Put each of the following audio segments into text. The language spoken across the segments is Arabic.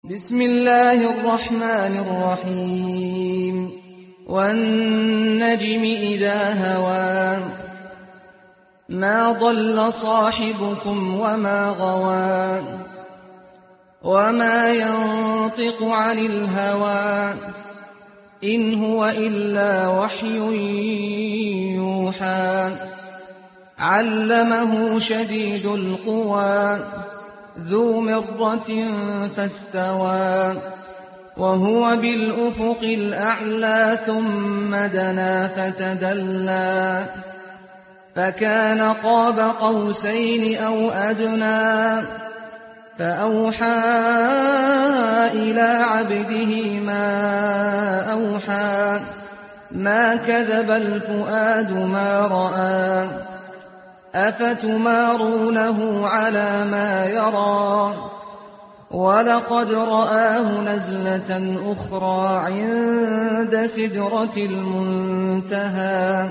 بسم الله الرحمن الرحيم والنجم إذا هوى ما ضل صاحبكم وما غوى وما ينطق عن الهوى إن هو إلا وحي يوحى علمه شديد القوى ذو مرة فاستوى وهو بالأفق الأعلى ثم دنا فتدلى فكان قاب قوسين أو أدنى فأوحى إلى عبده ما أوحى ما كذب الفؤاد ما رأى أفتمارونه على ما يرى ولقد رآه نزلة أخرى عند سدرة المنتهى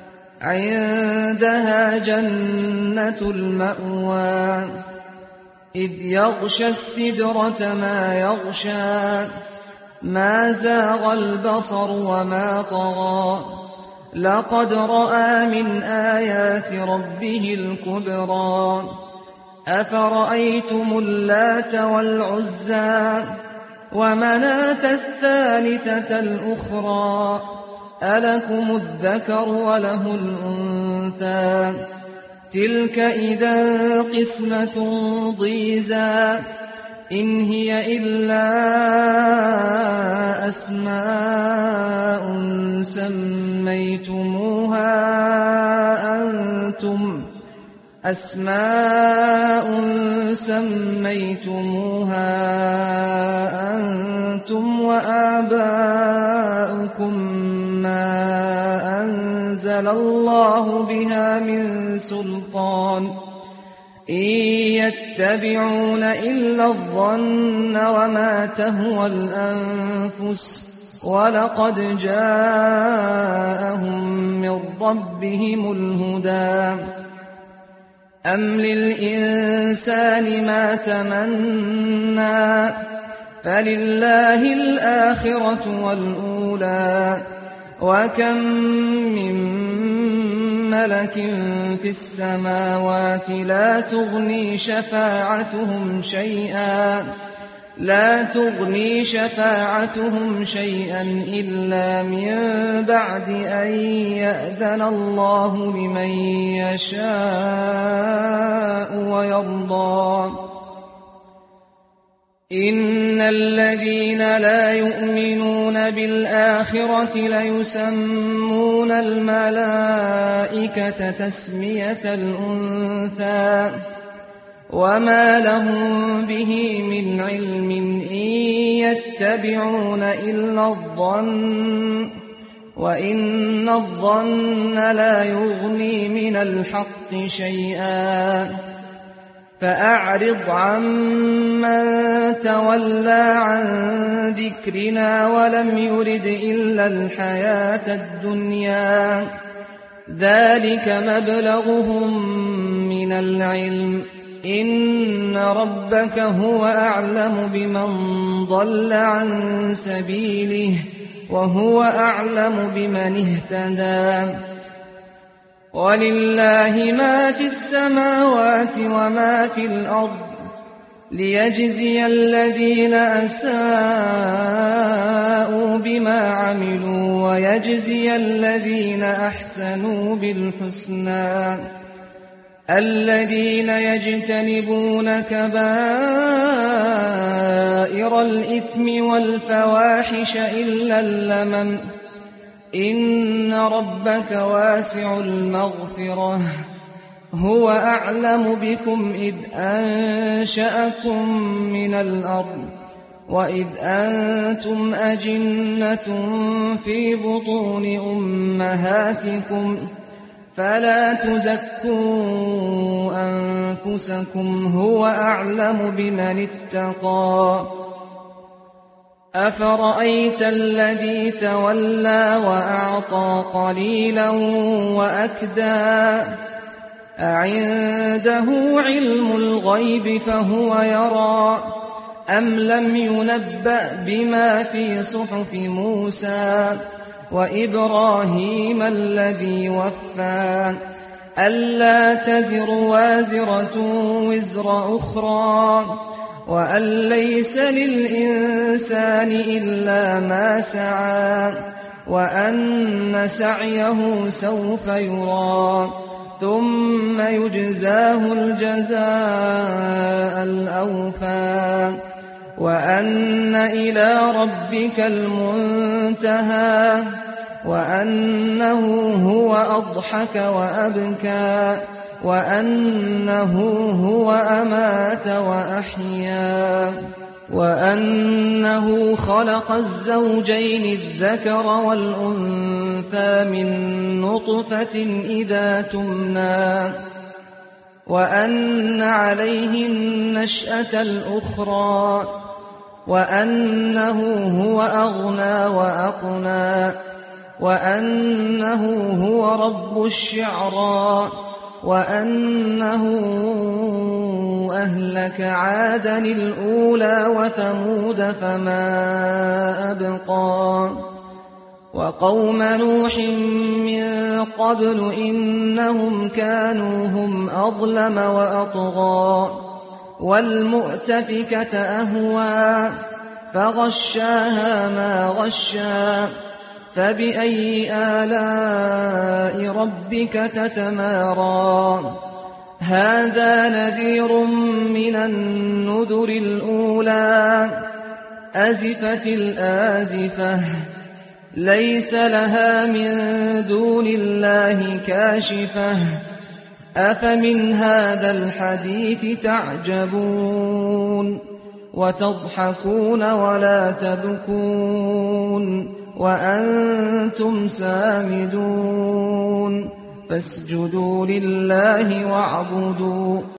عندها جنة المأوى إذ يغشى السدرة ما يغشى ما زاغ البصر وما طغى لقد رأى من آيات ربه الكبرى أفرأيتم اللات والعزى ومناة الثالثة الأخرى ألكم الذكر وله الأنثى تلك إذا قسمة ضيزى إن هي إلا أسماء سميتموها أنتم وآباؤكم ما أنزل الله بها من سلطان إن يتبعون إلا الظن وما تهوى الأنفس ولقد جاءهم من ربهم الهدى أم للإنسان ما تمنى فلله الآخرة والأولى وكم من ملك في السماوات لا تغني شفاعتهم شيئا إلا من بعد أن يأذن الله لمن يشاء ويرضى إن الذين لا يؤمنون بالآخرة ليسمون الملائكة تسمية الأنثى وما لهم به من علم إن يتبعون إلا الظن وإن الظن لا يغني من الحق شيئا فأعرض عمن تولى عن ذكرنا ولم يرد إلا الحياة الدنيا ذلك مبلغهم من العلم إن ربك هو أعلم بمن ضل عن سبيله وهو أعلم بمن اهتدى ولله ما في السماوات وما في الأرض ليجزي الذين أساءوا بما عملوا ويجزي الذين أحسنوا بالحسنى الذين يجتنبون كبائر الإثم والفواحش إلا اللمم إن ربك واسع المغفرة هو أعلم بكم إذ أنشأكم من الأرض وإذ أنتم أجنة في بطون أمهاتكم فلا تزكوا أنفسكم هو أعلم بمن اتقى أفرأيت الذي تولى وأعطى قليلا وأكدى أعنده علم الغيب فهو يرى أَمْ لَمْ يُنَبَّأْ بِمَا فِي صُحُفِ مُوسَىٰ وَإِبْرَاهِيمَ الَّذِي وَفَّىٰ أَلَّا تَزِرُ وَازِرَةٌ وِزْرَ أُخْرَىٰ وَأَن لَّيْسَ لِلْإِنسَانِ إِلَّا مَا سَعَىٰ وَأَنَّ سَعْيَهُ سَوْفَ يُرَىٰ ثُمَّ يُجْزَاهُ الْجَزَاءَ الْأَوْفَىٰ وَأَنَّ إِلَىٰ رَبِّكَ الْمُنتَهَىٰ وَأَنَّهُ هُوَ أَضْحَكَ وَأَبْكَىٰ وَأَنَّهُ هُوَ أَمَاتَ وَأَحْيَا وَأَنَّهُ خَلَقَ الزَّوْجَيْنِ الذَّكَرَ وَالْأُنثَىٰ مِن نُّطْفَةٍ إِذَا تُمْنَىٰ وَأَنَّ عَلَيْهِ النَّشْأَةَ الْأُخْرَىٰ وَأَنَّهُ هُوَ أَغْنَىٰ وَأَقْنَىٰ وَأَنَّهُ هُوَ رَبُّ الشِّعْرَىٰ وَأَنَّهُ أَهْلَكَ عَادًا الْأُولَىٰ وَثَمُودَ فَمَا أَبْقَىٰ وَقَوْمَ نُوحٍ مِّن قَبْلُ إِنَّهُمْ كَانُوا هُمْ أَظْلَمَ وَأَطْغَىٰ وَالْمُؤْتَفِكَةَ أَهْوَىٰ فَغَشَّاهَا مَا غَشَّىٰ فَبِأَيِّ آلَاءِ رَبِّكَ تَتَمَارَىٰ هَٰذَا نَذِيرٌ مِّنَ النُّذُرِ الْأُولَىٰ أَزِفَتِ الْآزِفَةُ لَيْسَ لَهَا مِن دُونِ اللَّهِ كَاشِفَةٌ أَفَمِنْ هَٰذَا الْحَدِيثِ تَعْجَبُونَ وَتَضْحَكُونَ وَلَا تَبْكُونَ وَأَنتُمْ سَامِدُونَ فَاسْجُدُوا لِلَّهِ وَاعْبُدُوا